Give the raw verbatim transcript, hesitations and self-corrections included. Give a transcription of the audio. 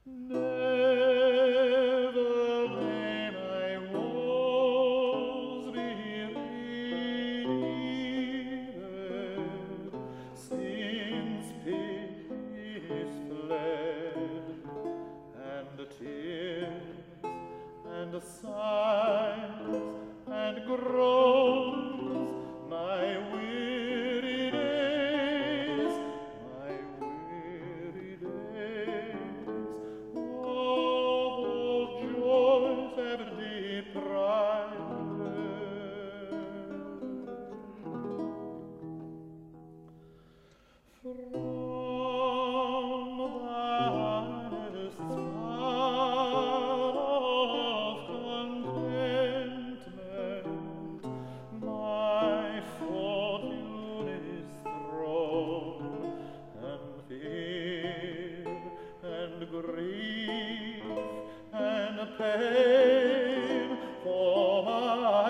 Never when I was bereaved, since pity is fled, and the tears and the sighs and groans, my weary days, my weary days, all joys have deprived from thy smile of contentment. My fortune is thrown, and fear and grief and pain for my